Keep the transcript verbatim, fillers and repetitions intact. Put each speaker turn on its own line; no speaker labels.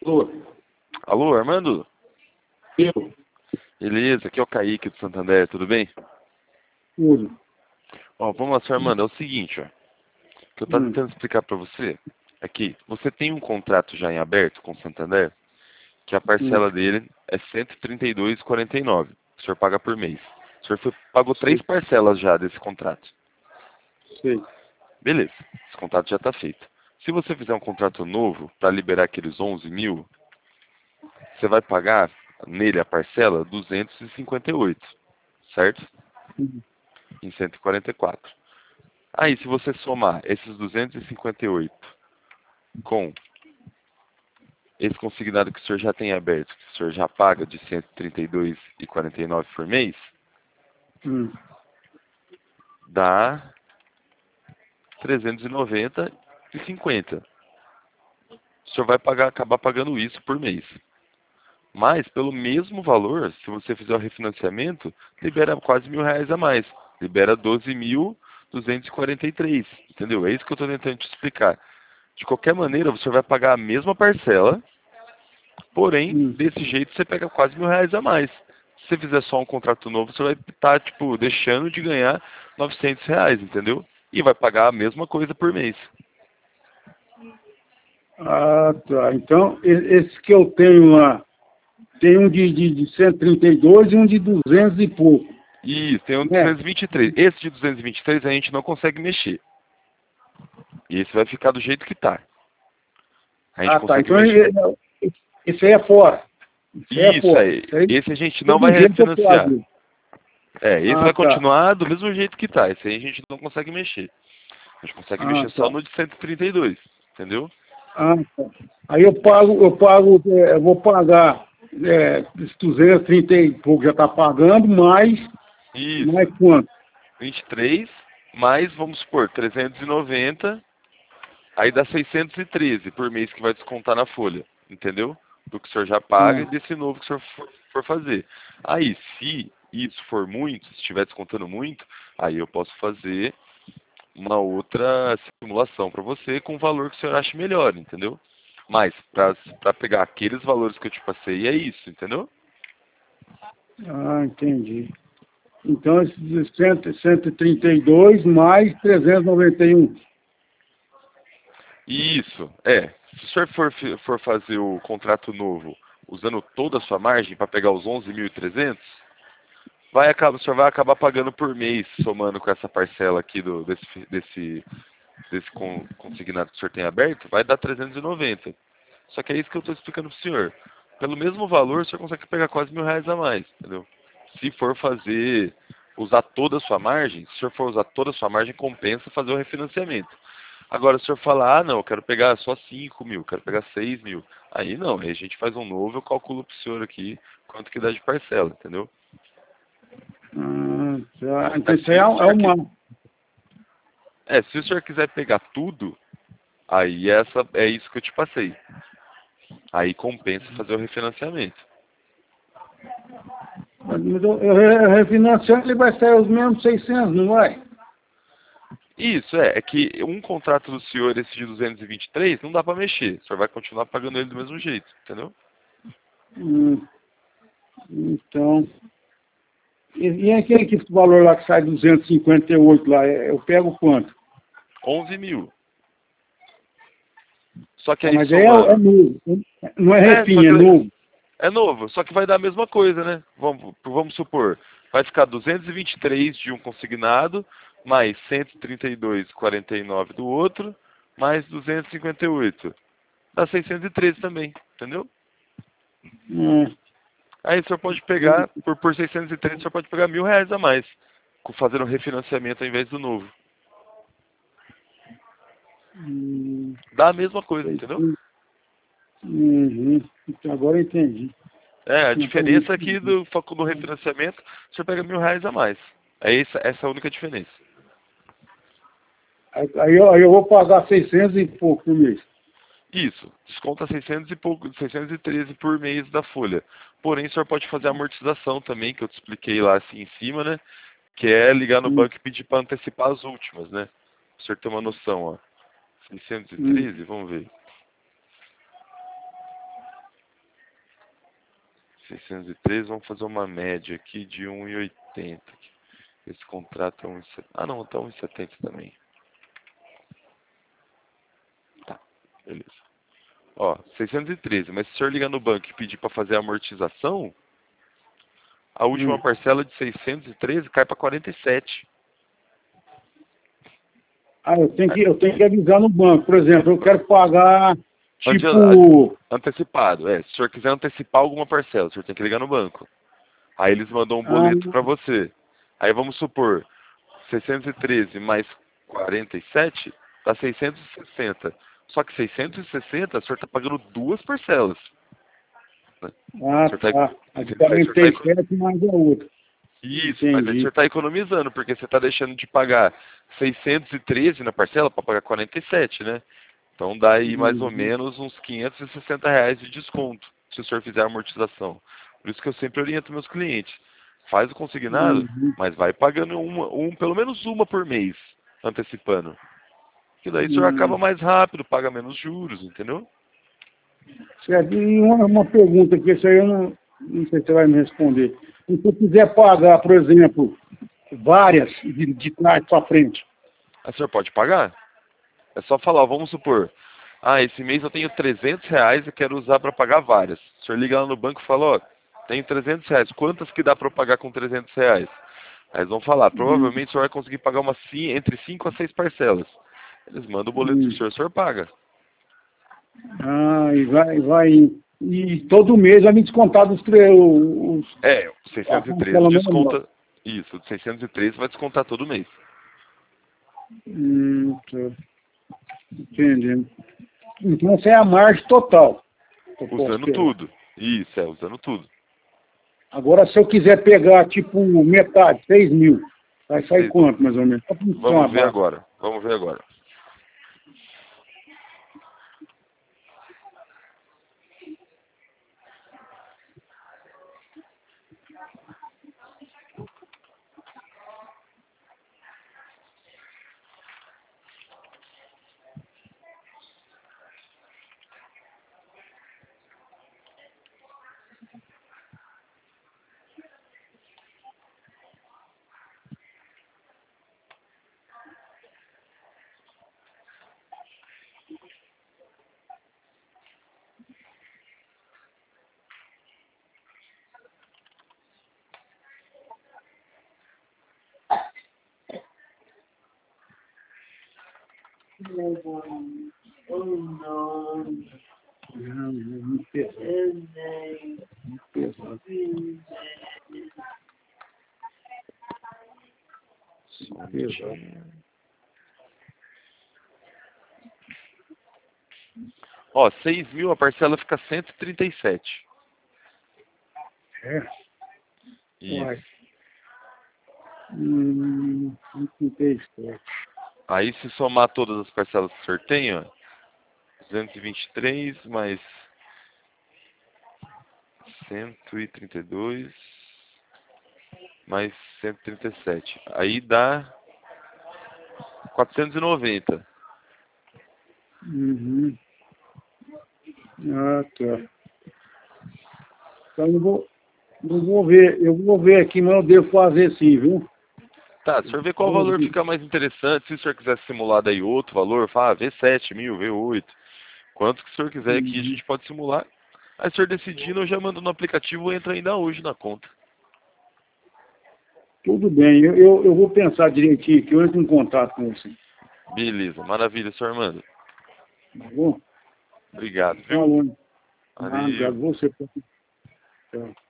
Alô?
Alô, Armando?
Eu?
Beleza, aqui é o Kaique do Santander, tudo bem?
Tudo.
Ó, vamos lá, senhor Armando, é o seguinte, ó. O que eu estou
Hum.
tentando explicar para você é que você tem um contrato já em aberto com o Santander, que a parcela
Hum.
dele é cento e trinta e dois reais e quarenta e nove centavos. O senhor paga por mês. O senhor foi, pagou três
Sei.
parcelas já desse contrato.
Sei.
Beleza, esse contrato já está feito. Se você fizer um contrato novo para liberar aqueles onze mil, você vai pagar nele a parcela duzentos e cinquenta e oito, certo?
Hum.
Em cento e quarenta e quatro. Aí, se você somar esses duzentos e cinquenta e oito com esse consignado que o senhor já tem aberto, que o senhor já paga de cento e trinta e dois reais e quarenta e nove centavos por mês,
Hum.
dá trezentos e noventa reais e cinquenta centavos. O senhor vai pagar, acabar pagando isso por mês. Mas, pelo mesmo valor, se você fizer o refinanciamento, libera quase mil reais a mais. Libera doze mil duzentos e quarenta e três. Entendeu? É isso que eu estou tentando te explicar. De qualquer maneira, você vai pagar a mesma parcela, porém,
Hum.
desse jeito você pega quase mil reais a mais. Se você fizer só um contrato novo, você vai estar, tipo, deixando de ganhar novecentos reais, entendeu? E vai pagar a mesma coisa por mês.
Ah, tá. Então, e- esse que eu tenho lá, tem um de, de, de cento e trinta e dois e um de duzentos e pouco,
Isso, tem um
né?
duzentos e vinte e três. Esse de duzentos e vinte e três a gente não consegue mexer. E esse vai ficar do jeito que tá. A gente
Ah, tá.
consegue
Então,
mexer.
e- e- esse aí é fora. Esse aí é
Isso
fora.
aí.
Esse aí,
Esse a gente não vai
todo jeito eu
refinanciar.
pago.
É, esse
Ah,
vai
tá.
continuar do mesmo jeito que tá. Esse aí a gente não consegue mexer. A gente consegue
Ah,
mexer só
tá.
no de cento e trinta e dois. Entendeu?
Ah, tá. Aí eu pago, eu pago, é, eu vou pagar é, duzentos e trinta e pouco já está pagando, mais, mais
Isso.
quanto?
vinte e três mais, vamos supor, trezentos e noventa. Aí dá seiscentos e treze por mês que vai descontar na folha. Entendeu? Do que o senhor já paga e
Ah,
desse novo que o senhor for, for fazer. Aí, se isso for muito, se estiver descontando muito, aí eu posso fazer uma outra simulação para você com o valor que o senhor ache melhor, entendeu? Mas, para pegar aqueles valores que eu te passei, é isso, entendeu?
ah, entendi. Então, esses cem, cento e trinta e dois mais trezentos e noventa e um.
Isso, é. Se o senhor for, fi- for fazer o contrato novo usando toda a sua margem para pegar os onze mil e trezentos, vai acabar, o senhor vai acabar pagando por mês, somando com essa parcela aqui do, desse, fi- desse, desse con- consignado que o senhor tem aberto, vai dar trezentos e noventa. Só que é isso que eu estou explicando para o senhor. Pelo mesmo valor, o senhor consegue pegar quase mil reais a mais, entendeu? Se for fazer, usar toda a sua margem, se o senhor for usar toda a sua margem, compensa fazer o refinanciamento. Agora, se o senhor falar, ah, não, eu quero pegar só cinco mil, quero pegar seis mil, aí não, aí a gente faz um novo, eu calculo para o senhor aqui quanto que dá de parcela, entendeu?
Ah, tá. Então,
Mas
isso aí
se
é,
o
é
senhor, qui-
uma...
é, se o senhor quiser pegar tudo, aí essa, é isso que eu te passei. Aí compensa fazer o refinanciamento.
Mas eu, eu re- refinanciando, ele vai sair os mesmos seiscentos, não vai?
Isso, é, é que um contrato do senhor, esse de duzentos e vinte e três, não dá para mexer. O senhor vai continuar pagando ele do mesmo jeito, entendeu?
Hum, então... E, e aquele que, esse valor lá que sai duzentos e cinquenta e oito lá, é- eu pego quanto?
onze mil. Só que
Ah,
aí
mas aí é, é
somando.
novo. Não é
É, só
refim, é
que
novo.
é novo, só que vai dar a mesma coisa, né? Vamos, vamos supor, vai ficar duzentos e vinte e três de um consignado, mais cento e trinta e dois vírgula quarenta e nove do outro, mais duzentos e cinquenta e oito. Dá seiscentos e treze também, entendeu?
Hum,
Aí o senhor pode pegar, por, por seiscentos e treze, o senhor pode pegar mil reais a mais, com- fazendo um refinanciamento ao invés do novo.
hum,
Dá a mesma coisa,
sei
entendeu?
sim. Uhum. Então, agora eu entendi.
É, a
Não faz muito
diferença aqui
sentido.
do foco do refinanciamento, o senhor pega mil reais a mais. É essa, essa é a única diferença.
Aí, aí eu, aí eu vou pagar seiscentos e pouco por mês.
Isso, desconta seiscentos e pouco, seiscentos e treze por mês da folha. Porém, o senhor pode fazer a amortização também, que eu te expliquei lá assim em cima, né? Que é ligar no
Hum,
banco e pedir para antecipar as últimas, né? Para o senhor ter uma noção, ó.
hum.
seiscentos e treze, vamos ver. seiscentos e treze, vamos fazer uma média aqui de um e oitenta. Esse contrato é um e setenta. Ah, não, tá um e setenta também. Tá, beleza. Ó, seiscentos e treze, mas se o senhor ligar no banco e pedir para fazer a amortização, a última
Hum.
parcela de seiscentos e treze cai para quarenta e sete.
Ah, eu tenho, que, eu tenho que avisar no banco, por exemplo, eu quero pagar,
Ante-
tipo...
Antecipado, é. Se o senhor quiser antecipar alguma parcela, o senhor tem que ligar no banco. Aí eles mandam um
Ah,
boleto para você. Aí vamos supor, seiscentos e treze mais quarenta e sete dá seiscentos e sessenta. Só que seiscentos e sessenta, o senhor está pagando duas parcelas. Né?
ah,
O senhor tá,
tá. A de
entendeu? Aí o senhor tá
quarenta e
eco-
sete mais a outra.
Isso, mas aí o
Entendi.
senhor está economizando, porque você está deixando de pagar seiscentos e treze na parcela para pagar quarenta e sete, né? Então dá aí mais ou
Uhum.
menos uns quinhentos e sessenta reais de desconto, se o senhor fizer a amortização. Por isso que eu sempre oriento meus clientes. Faz o consignado,
Uhum.
mas vai pagando uma, um, pelo menos uma por mês, antecipando. Que daí o senhor acaba
Uhum.
mais rápido, paga menos juros, entendeu?
Certo. E uma, uma pergunta que isso aí eu não, não sei se você vai me responder. E se eu quiser pagar, por exemplo, várias de, de trás para frente?
Aí o senhor pode pagar. É só falar, vamos supor, ah, esse mês eu tenho trezentos reais e quero usar para pagar várias. O senhor liga lá no banco e fala, ó, tenho trezentos reais, quantas que dá para eu pagar com trezentos reais? Aí eles vão falar,
Uhum.
provavelmente o senhor vai conseguir pagar uma, ci- entre cinco a seis parcelas. Eles mandam o boleto pro
Uhum.
senhor, o senhor paga.
Ah, e vai, vai. E todo mês vai me descontar dos tre- os,
É, o
a
seiscentos e treze
parcela menor.
desconta, isso, o seiscentos e treze vai descontar todo mês.
Hum, tô entendendo. Então essa é a margem total que eu posso
Usando
pegar.
tudo. Isso, é, usando tudo.
Agora, se eu quiser pegar, tipo, metade, seis mil, vai sair
Cê-
quanto, mais ou menos? Só para me ter uma
Vamos ver
base.
agora, vamos ver agora.
Não, não, muito pesado. Muito pesado.
Só um
Muito pesado.
minutinho. Ó, seis mil, a parcela fica cento e trinta e sete.
É? Uai.
Isso.
Hum, muito pesado.
Aí se somar todas as parcelas que o senhor tem, ó, duzentos e vinte e três mais cento e trinta e dois mais cento e trinta e sete. Aí dá quatrocentos e noventa.
Uhum. Ah, tá. Então eu vou, eu vou ver, eu vou ver aqui, mas eu devo fazer sim, viu?
Tá, se o senhor vê qual
Vou
valor
ver.
fica mais interessante, se o senhor quiser simular daí outro valor, fala, ah, vê sete mil, vê oito. Quanto que o senhor quiser aqui, a
Uhum.
gente pode simular. Aí se o senhor decidindo, eu já mando no aplicativo e entra ainda hoje na conta.
Tudo bem, eu, eu, eu vou pensar direitinho aqui, eu entro em contato com você.
Beleza, maravilha, senhor Armando.
Tá bom?
Obrigado, viu?
Falou. Ah,
Valeu.
obrigado. Você. Tchau.